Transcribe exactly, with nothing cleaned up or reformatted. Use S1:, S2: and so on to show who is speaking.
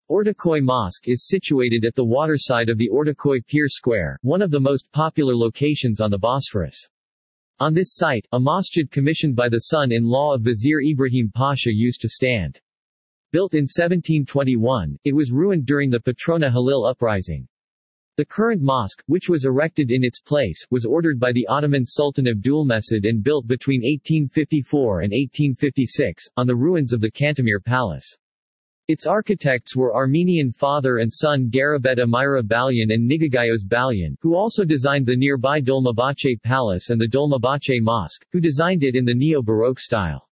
S1: Ortaköy Mosque is situated at the waterside of the Ortaköy Pier Square, one of the most popular locations on the Bosphorus. On this site, a masjid commissioned by the son-in-law of Vizier Ibrahim Pasha used to stand. Built in seventeen twenty-one, it was ruined during the Patrona Halil uprising. The current mosque, which was erected in its place, was ordered by the Ottoman Sultan Abdülmecid and built between eighteen fifty-four and eighteen fifty-six, on the ruins of the Cantemir Palace. Its architects were Armenian father and son Garabet Amira Balyan and Nigagayos Balyan, who also designed the nearby Dolmabahce Palace and the Dolmabahce Mosque, who designed it in the neo-Baroque style.